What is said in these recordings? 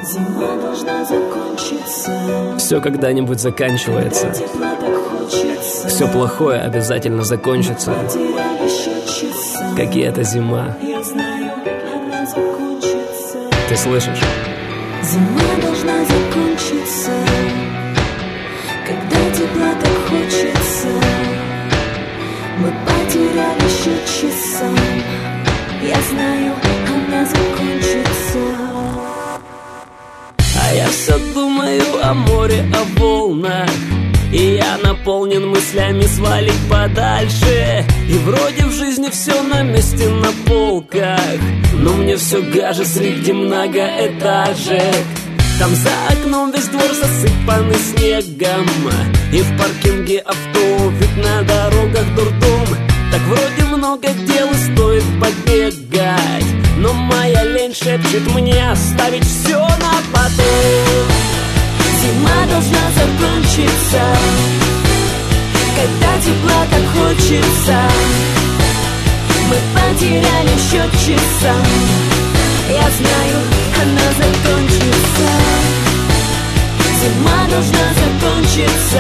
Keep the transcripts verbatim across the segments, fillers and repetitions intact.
Зима должна закончиться. Все когда-нибудь заканчивается. Все плохое обязательно закончится. Как и эта зима. Ты слышишь? Зима должна закончиться. Когда тепла так хочется. Мы потеряли счет часам. Я знаю, она закончится. А я все думаю о море, о волнах. И я наполнен мыслями свалить подальше. И вроде в жизни все на месте, на полках. Но мне все гаже среди многоэтажек. Там за окном весь двор засыпанный снегом. И в паркинге авто, ведь на дорогах дурдом. Так вроде много дел и стоит побегать. Но моя лень шепчет мне оставить все на потом. Зима должна закончиться. Когда тепла так хочется. Мы потеряли счет часам. Я знаю, она закончится. Зима должна закончиться.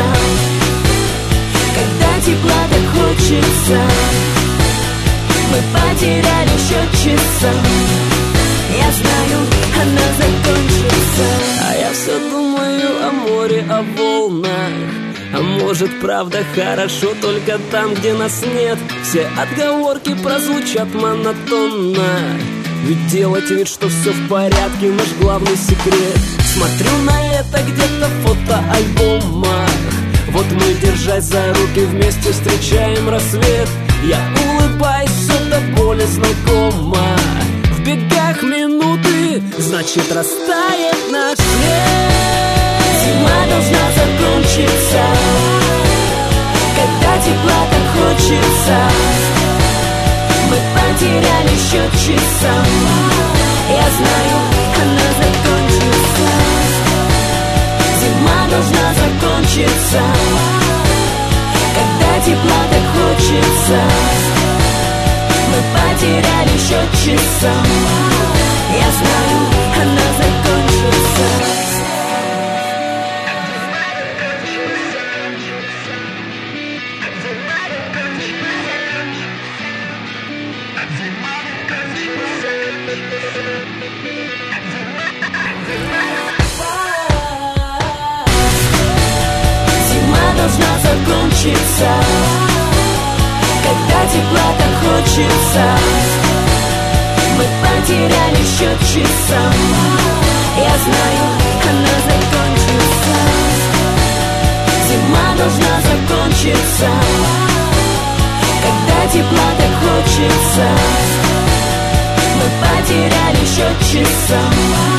Когда тепла так хочется. Мы потеряли счет часам. Я знаю, она закончится. А я все думаю о море, о волнах. А может, правда, хорошо только там, где нас нет. Все отговорки прозвучат монотонно. Ведь делать вид, что все в порядке, наш главный секрет. Смотрю на это где-то в фотоальбомах. Вот мы, держась за руки, вместе встречаем рассвет. Я улыбаюсь, все до боли знакомо. В бегах минуты, значит, растает наш свет. Зима должна закончиться. Когда тепла так хочется. Мы потеряли счет часам. Я знаю, она закончится. Зима должна закончиться. Когда тепла так хочется. Мы потеряли счет часам. Я знаю, она закончится. Зима должна закончиться. Когда тепла так хочется. Мы потеряли счет часам. Я знаю, она закончится. Зима должна закончиться. Когда тепла так хочется. Мы потеряли счет часам.